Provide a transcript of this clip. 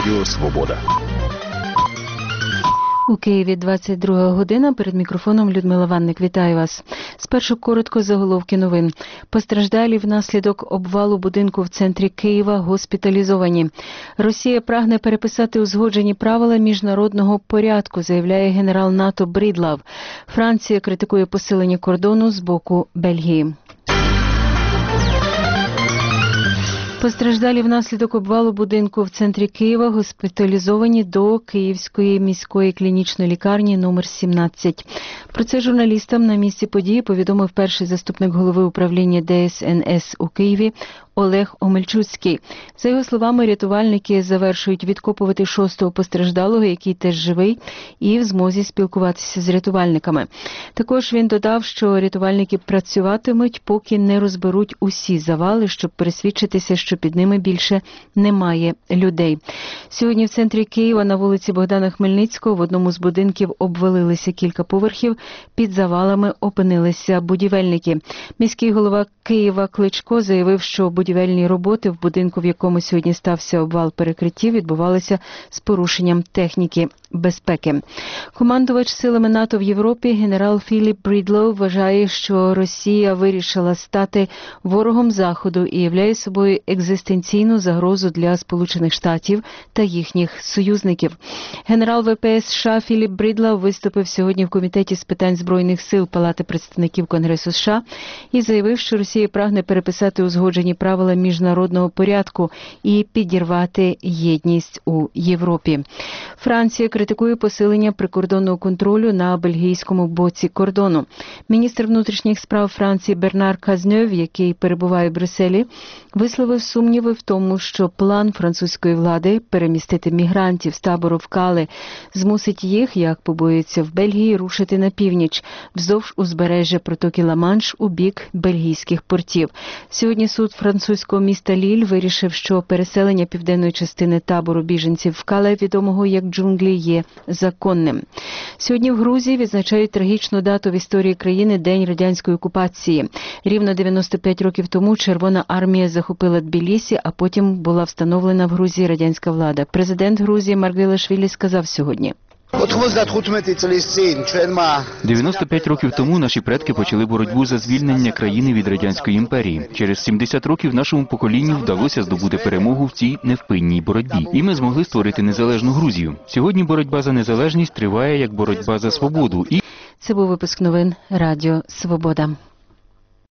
Радіо Свобода. У Києві 22 година. Перед мікрофоном Людмила Ванник. Вітаю вас. Спершу коротко заголовки новин. Постраждалі внаслідок обвалу будинку в центрі Києва госпіталізовані. Росія прагне переписати узгоджені правила міжнародного порядку, заявляє генерал НАТО Брідлав. Франція критикує посилення кордону з боку Бельгії. Постраждалі внаслідок обвалу будинку в центрі Києва госпіталізовані до Київської міської клінічної лікарні номер 17. Про це журналістам на місці події повідомив перший заступник голови управління ДСНС у Києві Олег Омельчуцький. За його словами, рятувальники завершують відкопувати 6-го постраждалого, який теж живий, і в змозі спілкуватися з рятувальниками. Також він додав, що рятувальники працюватимуть, поки не розберуть усі завали, щоб пересвідчитися, що під ними більше немає людей. Сьогодні в центрі Києва на вулиці Богдана Хмельницького в одному з будинків обвалилися кілька поверхів, під завалами опинилися будівельники. Міський голова Києва Кличко заявив, що будівельні роботи в будинку, в якому сьогодні стався обвал перекриттів, відбувалися з порушенням техніки безпеки. Командувач силами НАТО в Європі генерал Філіп Брідлов вважає, що Росія вирішила стати ворогом Заходу і являє собою екзистенційну загрозу для Сполучених Штатів та їхніх союзників. Генерал ВПС США Філіп Брідлов виступив сьогодні в Комітеті з питань Збройних сил Палати представників Конгресу США і заявив, що Росія прагне переписати узгоджені правила міжнародного порядку і підірвати єдність у Європі. Франція критикує посилення прикордонного контролю на бельгійському боці кордону. Міністр внутрішніх справ Франції Бернар Казньов, який перебуває в Брюсселі, висловив сумніви в тому, що план французької влади перемістити мігрантів з табору в Кале змусить їх, як побоюються в Бельгії, рушити на північ, вздовж узбережжя протоки Ла-Манш у бік бельгійських портів. Сьогодні суд французького міста Ліль вирішив, що переселення південної частини табору біженців в Кале, відомого як джунглі, є законним. Сьогодні в Грузії відзначають трагічну дату в історії країни – День радянської окупації. Рівно 95 років тому Червона армія захопила Тбілісі, а потім була встановлена в Грузії радянська влада. Президент Грузії Маргвелашвілі сказав сьогодні: 95 років тому наші предки почали боротьбу за звільнення країни від Радянської імперії. Через 70 років нашому поколінню вдалося здобути перемогу в цій невпинній боротьбі. І ми змогли створити незалежну Грузію. Сьогодні боротьба за незалежність триває як боротьба за свободу. Це був випуск новин Радіо Свобода.